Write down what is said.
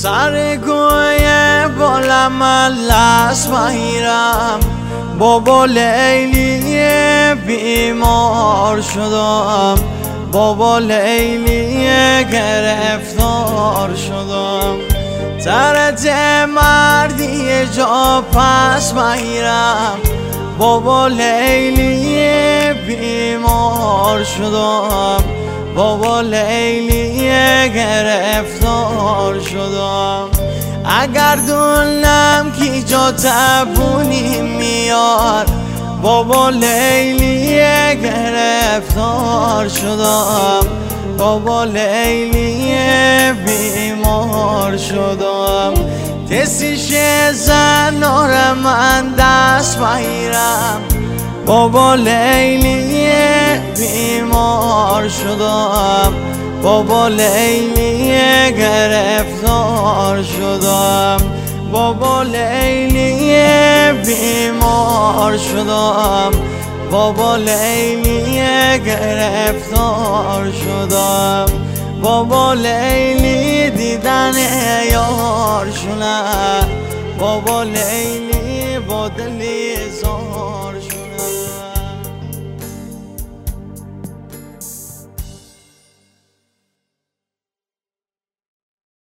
سر کوی بالم لست میرم، بابا لیلی بیمار شدم، بابا لیلی گرفتار شدم. ترت مردی جا پس میرم، بابا لیلی بیمار شدم، بابا لیلی گرفتار شدم. اگر دونم کی جا تبونی میاد، بابا لیلی گرفتار شدم، بابا لیلی بیمار شدم. تسیش زنار من دست بگیرم، بابا لیلی بیمار شدم، بابا لیلی گرفتار شدم، بابا لیلی بیمار شدم، بابا لیلی گرفتار شدم. بابا لیلی دیدن یارشونه، بابا لیلی